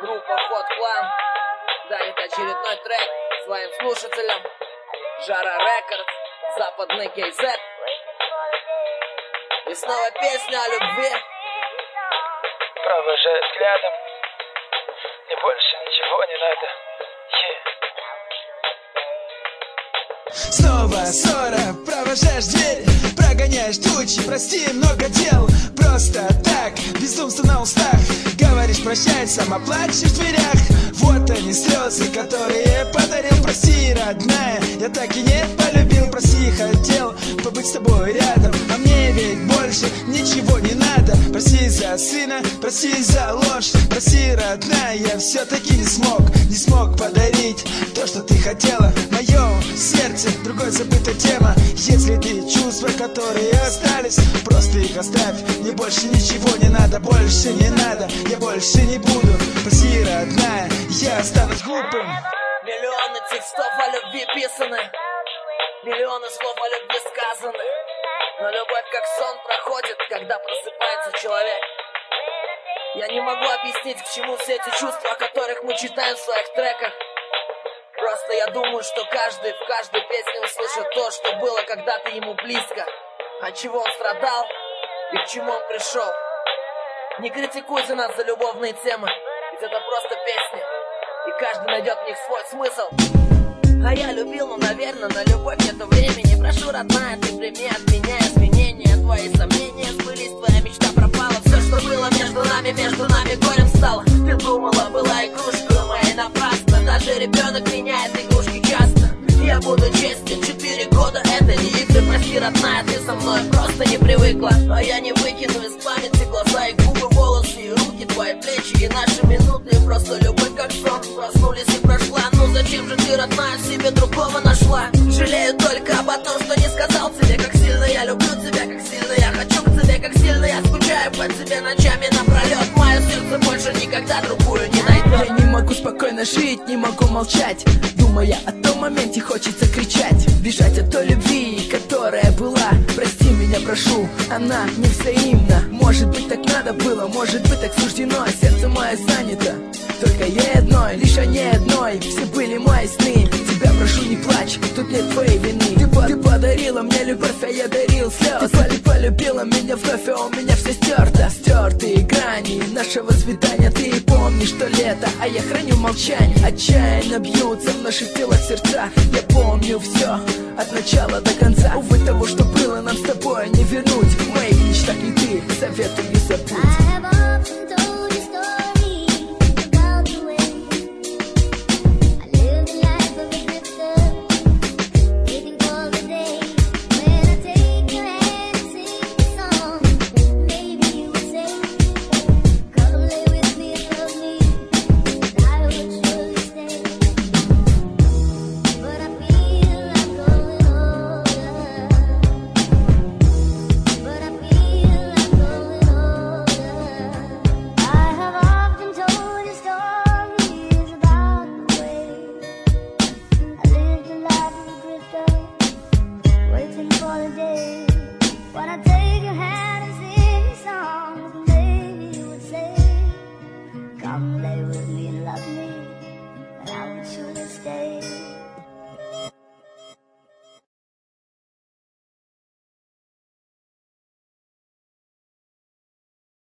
Группа Hot Clan дарит очередной трек своим слушателям. Жара Рекордс, западный КЗ. И снова песня о любви. Провожая взглядом, мне больше ничего не надо. Снова ссора, провожаешь дверь, прогоняешь тучи, прости, много дел. Просто так, безумство на устах. Говоришь, прощай, сама плачешь в дверях. Вот они слезы, которые подарил. Прости, родная, я так и не полюбил. Прости, хотел побыть с тобой рядом, а мне ведь больше ничего не надо. Прости за сына, прости за ложь. Прости, родная, я все-таки не смог подарить то, что ты хотела. Мое сердце, другой забытая тема. Если ты чувства, которые остались, просто их оставь. Мне больше ничего не надо, больше не надо. Я больше не буду. Прости, родная, я останусь глупым. Миллионы текстов о любви писаны, миллионы слов о любви сказаны. Но любовь как сон проходит, когда просыпается человек. Я не могу объяснить, к чему все эти чувства, о которых мы читаем в своих треках. Просто я думаю, что каждый в каждой песне услышит то, что было когда-то ему близко. От чего он страдал и к чему он пришел. Не критикуйте нас за любовные темы, ведь это просто песни, и каждый найдет в них свой смысл. А я любил, но, наверное, на любовь нету времени. Прошу, родная, ты прими от меня изменения. Твои сомнения сбылись, твоя мечта пропала. Все, что было между нами горем стало. Ты думала, была игрушкой моей напрасно. Даже ребенок меняет игрушки часто. Я буду честен, 4 года это не игры. Прости, родная, ты со мной просто не привыкла. А я не выкину из памяти глаза и губы, волосы и руки, твои плечи и наши минуты. Просто любовь как сон, проснулись и прошла. Ну зачем же ты, родная, себе другого нашла? Жалею только об том, что не сказал тебе, как сильно я люблю тебя, как сильно я хочу к тебе, как сильно я скучаю по тебе ночами напролет. Мое сердце больше никогда другую не найдет. Я не могу спокойно жить, не могу молчать, думая о том моменте, хочется кричать, бежать от той любви, которая была. Прости меня, прошу, она не взаимна. Может быть, так надо было, может быть, так суждено. Сердце мое занято только ей одной, лишь о ней одной. Все были мои сны, тебя прошу, не плачь, тут нет твоей вины. Ты подарила мне любовь, а я дарил слез. Ты полюбила меня вновь, а у меня все стерто. Стертые грани нашего свидания. Ты помнишь то лето, а я храню молчание. Отчаянно бьются в наших телах сердца. Я помню все от начала до конца. Увы, того, что было нам с тобой, не вернуть. В моих мечтах не ты, советую не забудь.